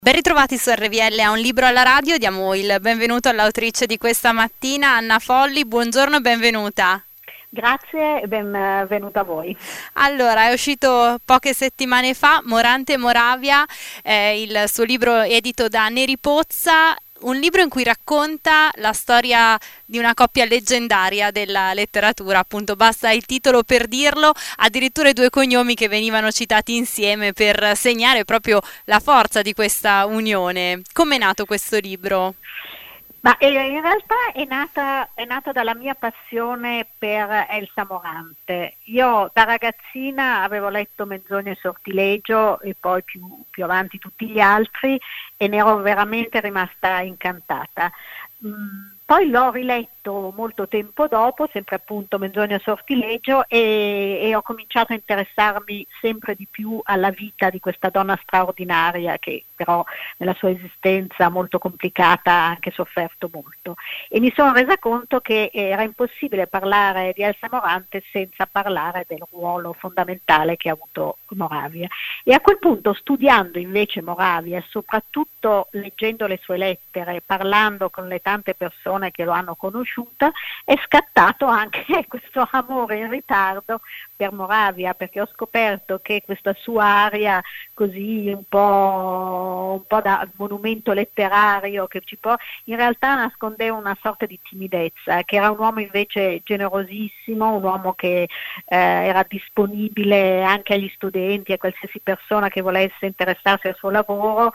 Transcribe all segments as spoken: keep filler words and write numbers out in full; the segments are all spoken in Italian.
Ben ritrovati su R V L a Un Libro alla Radio, diamo il benvenuto all'autrice di questa mattina, Anna Folli. Buongiorno e benvenuta. Grazie e benvenuta a voi. Allora, è uscito poche settimane fa Morante Moravia, eh, il suo libro edito da Neri Pozza, un libro in cui racconta la storia di una coppia leggendaria della letteratura, appunto basta il titolo per dirlo, addirittura i due cognomi che venivano citati insieme per segnare proprio la forza di questa unione. Com'è nato questo libro? Ma in realtà è nata, è nata dalla mia passione per Elsa Morante. Io da ragazzina avevo letto Menzogne e Sortilegio e poi più, più avanti tutti gli altri e ne ero veramente rimasta incantata. Mm, poi l'ho riletto molto tempo dopo, sempre appunto Menzogne e Sortilegio, e, e ho cominciato a interessarmi sempre di più alla vita di questa donna straordinaria che però nella sua esistenza molto complicata ha anche sofferto molto. E mi sono resa conto che era impossibile parlare di Elsa Morante senza parlare del ruolo fondamentale che ha avuto Moravia. E a quel punto, studiando invece Moravia e soprattutto leggendo le sue lettere, parlando con le tante persone che lo hanno conosciuta, è scattato anche questo amore in ritardo per Moravia, perché ho scoperto che questa sua aria così un po', un po' da monumento letterario che ci può, in realtà nascondeva una sorta di timidezza, che era un uomo invece generosissimo, un uomo che eh, era disponibile anche agli studenti, a qualsiasi persona che volesse interessarsi al suo lavoro,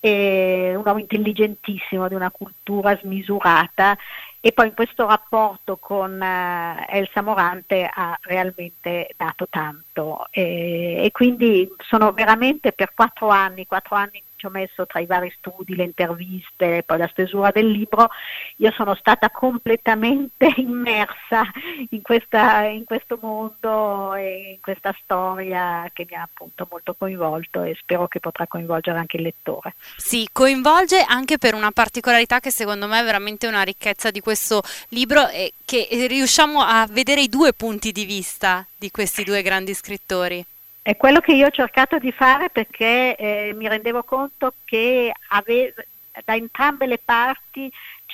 e un uomo intelligentissimo, di una cultura smisurata. E poi in questo rapporto con uh, Elsa Morante ha realmente dato tanto e, e quindi sono veramente per quattro anni, quattro anni ci ho messo tra i vari studi, le interviste, poi la stesura del libro, io sono stata completamente immersa in, questa, in questo mondo e in questa storia che mi ha appunto molto coinvolto e spero che potrà coinvolgere anche il lettore. Sì, coinvolge anche per una particolarità che secondo me è veramente una ricchezza di questo libro, è che riusciamo a vedere i due punti di vista di questi due grandi scrittori. È quello che io ho cercato di fare perché eh, mi rendevo conto che ave- da entrambe le parti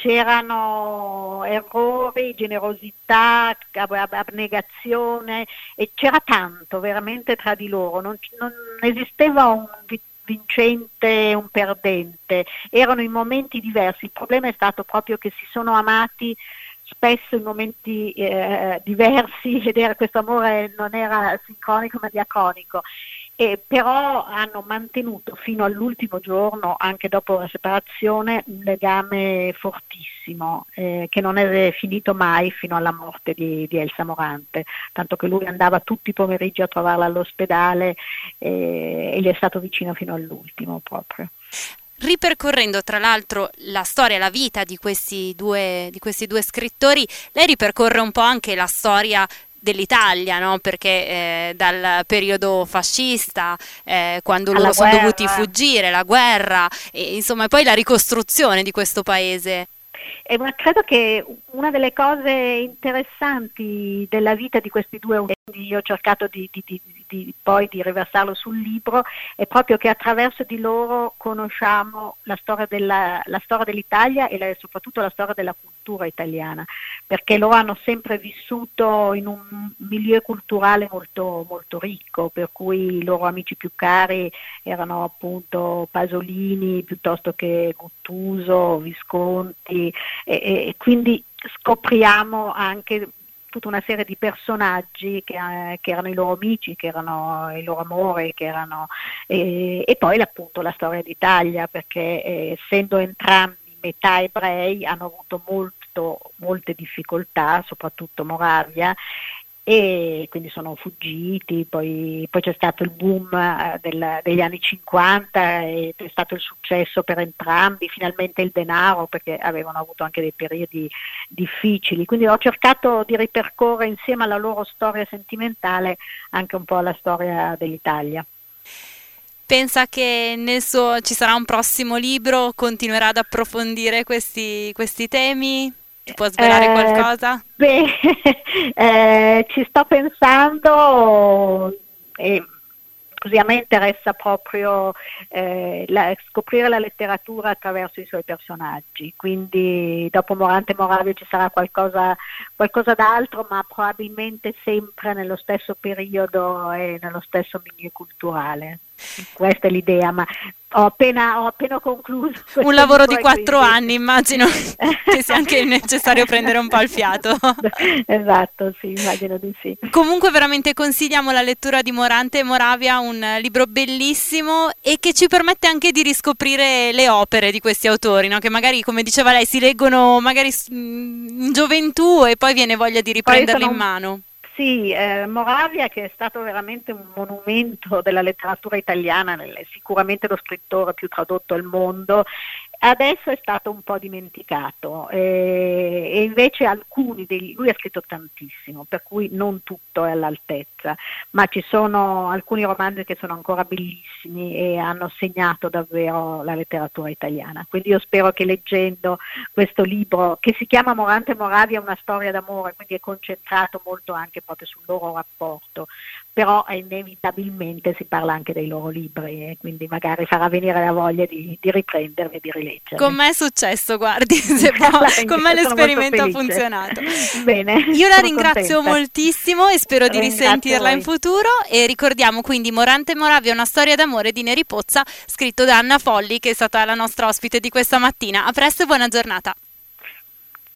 c'erano errori, generosità, ab- abnegazione e c'era tanto veramente tra di loro, non, non esisteva un vincente e un perdente, erano in momenti diversi, il problema è stato proprio che si sono amati spesso in momenti eh, diversi ed era, questo amore non era sincronico ma diacronico, e però hanno mantenuto fino all'ultimo giorno, anche dopo la separazione, un legame fortissimo eh, che non è finito mai fino alla morte di, di Elsa Morante, tanto che lui andava tutti i pomeriggi a trovarla all'ospedale eh, e gli è stato vicino fino all'ultimo proprio. Ripercorrendo tra l'altro la storia, la vita di questi due, di questi due scrittori, lei ripercorre un po' anche la storia dell'Italia, no? Perché eh, dal periodo fascista, eh, quando Alla loro sono guerra. dovuti fuggire, la guerra, e insomma poi la ricostruzione di questo paese. E ma credo che una delle cose interessanti della vita di questi due uomini, io ho cercato di, di, di, di poi di riversarlo sul libro, è proprio che attraverso di loro conosciamo la storia, della, la storia dell'Italia e la, soprattutto la storia della cultura italiana, perché loro hanno sempre vissuto in un milieu culturale molto, molto ricco, per cui i loro amici più cari erano appunto Pasolini piuttosto che Guttuso, Visconti, e, e quindi scopriamo anche tutta una serie di personaggi che, eh, che erano i loro amici, che erano il loro amore, che erano eh, e poi appunto la storia d'Italia, perché eh, essendo entrambi metà ebrei hanno avuto molto, molte difficoltà, soprattutto Moravia, e quindi sono fuggiti, poi, poi c'è stato il boom eh, del, degli anni cinquanta e c'è stato il successo per entrambi, finalmente il denaro, perché avevano avuto anche dei periodi difficili, quindi ho cercato di ripercorrere insieme alla loro storia sentimentale anche un po' la storia dell'Italia. Pensa che nel suo ci sarà un prossimo libro, continuerà ad approfondire questi, questi temi? Ti può svelare eh, qualcosa? Beh, eh, ci sto pensando e Così a me interessa proprio eh, la, scoprire la letteratura attraverso i suoi personaggi, quindi dopo Morante Moravia ci sarà qualcosa, qualcosa d'altro, ma probabilmente sempre nello stesso periodo e nello stesso milieu culturale. Questa è l'idea, ma ho appena, ho appena concluso. Un lavoro di quattro quindi... anni, immagino che sia anche necessario prendere un po' il fiato. Esatto, sì, immagino di sì. Comunque veramente consigliamo la lettura di Morante Moravia, un libro bellissimo e che ci permette anche di riscoprire le opere di questi autori, no? Che magari, come diceva lei, si leggono magari in gioventù e poi viene voglia di riprenderli in mano. Sì, eh, Moravia, che è stato veramente un monumento della letteratura italiana, sicuramente lo scrittore più tradotto al mondo, adesso è stato un po' dimenticato e, e invece alcuni degli, lui ha scritto tantissimo, per cui non tutto è all'altezza, ma ci sono alcuni romanzi che sono ancora bellissimi e hanno segnato davvero la letteratura italiana. Quindi io spero che leggendo questo libro, che si chiama Morante Moravia, una storia d'amore, quindi è concentrato molto anche proprio sul loro rapporto, però inevitabilmente si parla anche dei loro libri e quindi magari farà venire la voglia di, di riprenderli e di rileggerli. Con me è successo, guardi, se può, con me l'esperimento ha funzionato. Bene, io la ringrazio contenta. moltissimo e spero di Ringrazio risentirla voi. in futuro e ricordiamo quindi Morante Moravia, una storia d'amore di Neri Pozza, scritto da Anna Folli, che è stata la nostra ospite di questa mattina. A presto e buona giornata.